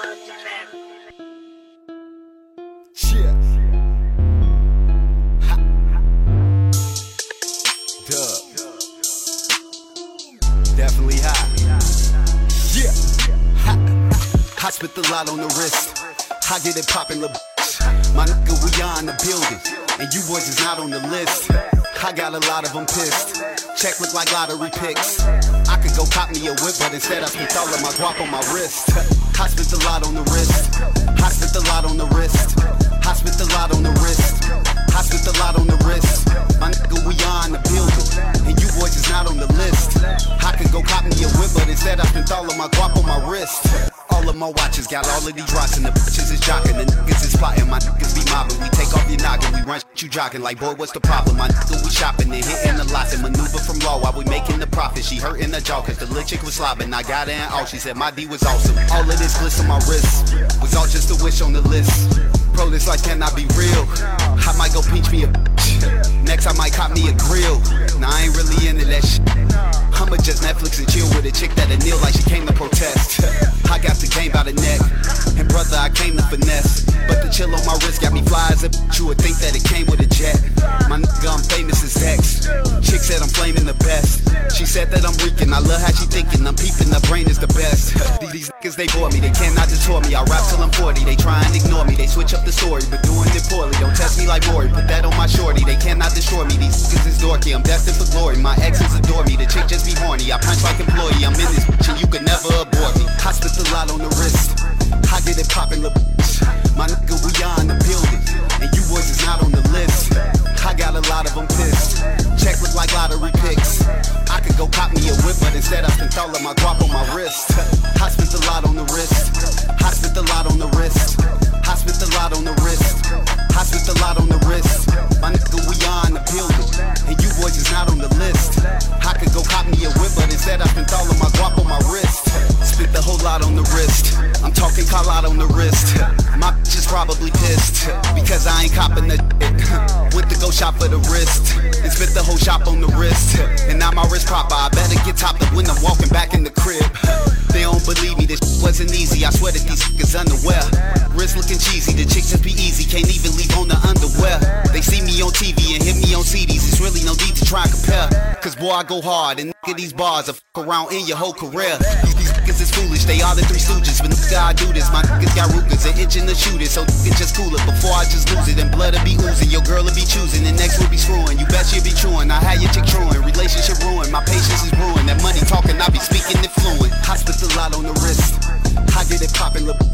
Yeah. Ha. Dub. Definitely high. Yeah. Ha. I spit the lot on the wrist. I get it poppin', little bitch. My nigga, we on the building, and you boys is not on the list. I got a lot of them pissed. Check look like lottery picks. I could go cop me a whip, but instead I spent all of my guap on my wrist. I spent the lot on the wrist. I spent the lot on the wrist. I spent the lot on the wrist. I spent the lot on the wrist. My nigga, we on the building, and you boys is not on the list. I could go cop me a whip, but instead I spent all of my guap on my wrist. All of my watches got all of these rocks, and the bitches is jocking, the niggas is plotting, my niggas be mobbing. We take off your noggin, we run you jogging like, boy, what's the problem? My nigga, we shopping and hitting the lots and maneuver from law while we making the profit. She hurting the jaw cause the little chick was slobbing. I got her in all, she said my D was awesome. All of this bliss on my wrist was all just a wish on the list. Pro this like can I be real? I might go pinch me a bitch. Next I might cop me a grill. Nah, I ain't really into that shit. I'ma just Netflix and chill with a chick that'll kneel like she came to protest. I got the game by the neck, and brother, I came to finesse. But the chill on my wrist got me fly as a bitch. You would think that it came with a jet. My nigga, I'm famous as X. Chick said I'm flaming the best. She said that I'm reeking, I love how she thinking. I'm peeping, the brain is the best. These niggas, they bore me, they cannot distort me. I rap till I'm 40, they try and ignore me. They switch up the story, but doing it poorly. Don't test me like Maury, put that on my shorty. They cannot destroy me, these niggas is dorky. I'm destined for glory, my exes adore me. The chick just be horny, I punch like employee. I'm in this bitch and you could never abort me. I spit the lot on the wrist, I get it poppin', little bitch. My nigga, we on the building, and you boys is not on the list. I got a lot of them pissed. Check look like lottery picks. I could go cop me a whip, but instead I spent all of my guap on my wrist. I spent the lot on the wrist. I spent the lot on the wrist. I spent the lot on the wrist. I spent the lot on the wrist. My nigga, we on the building, and you boys is not on the list. I could go cop me a whip, but instead I spent all of my guap on my wrist. Spent the whole lot on the wrist. I'm talking call out on the wrist. My bitch is probably pissed because I ain't copping the shit. Went to go shop for the wrist and spent the whole shop on the wrist. And now my wrist proper, I better get topped up when I'm walking back in the crib. They don't believe me, this shit wasn't easy. I swear that these niggas underwear. Wrist looking cheesy, the chicks just be easy. Can't even leave on the underwear. They see me on TV and hit me on CDs. It's really no need to try and compare. Cause boy, I go hard and nigga, these bars will fuck around in your whole career. These niggas is foolish, they are the three stooges. But nigga, I do this, my niggas got Rugers and itching to shoot it. So nigga, just cool it before I just lose it. And blood will be oozing, your girl will be choosing. And next will be screwing, you bet she'll be truing. I had your chick truing, relationship ruined. My patience is ruined, that money talking, I be speaking it fluent. I spit the lot on the wrist, I get it poppin', little